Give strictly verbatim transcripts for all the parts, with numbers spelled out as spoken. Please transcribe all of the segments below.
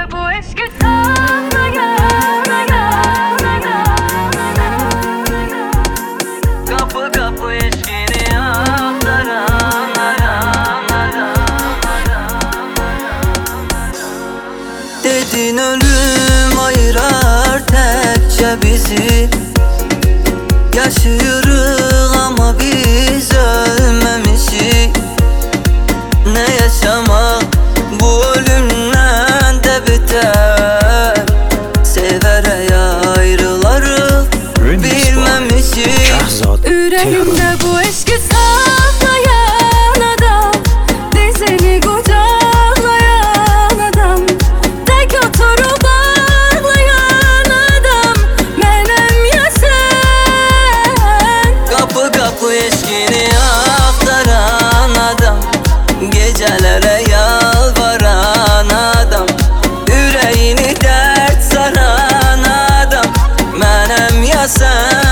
Yüreğimde bu eşki saklayan Kapı kapı eşkini aktaran Dedin ölüm ayırar tekçe bizi. Yaşıyoruz ama biz ölmemişik. Ne yaşamak bu ölümden de biter. Severek ayrılarız bilmemişik. Yüreğimde bu eşki saklayan adam, dizini kucaklayan adam, tek oturup ağlayan adam benim ya sen. Kapı kapı eşkini aktaran adam, gecelere yalvaran adam, yüreğini dert saran adam benim ya sen.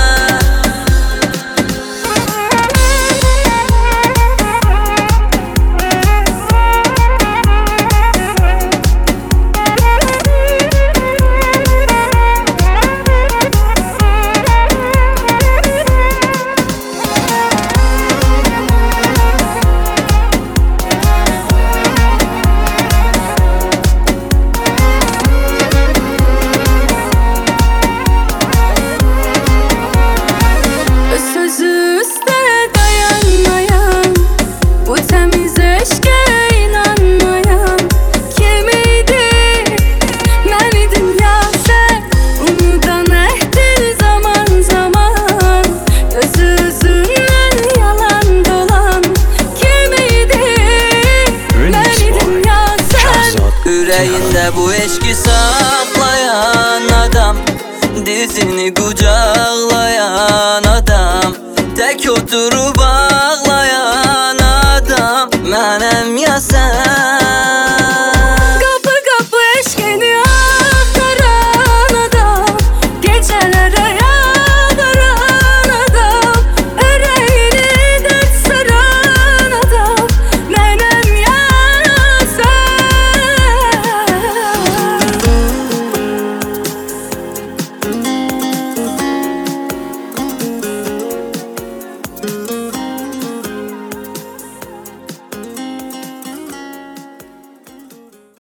Yüreğinde bu eşki saklayan adam, dizini kucaklayan adam, tek oturup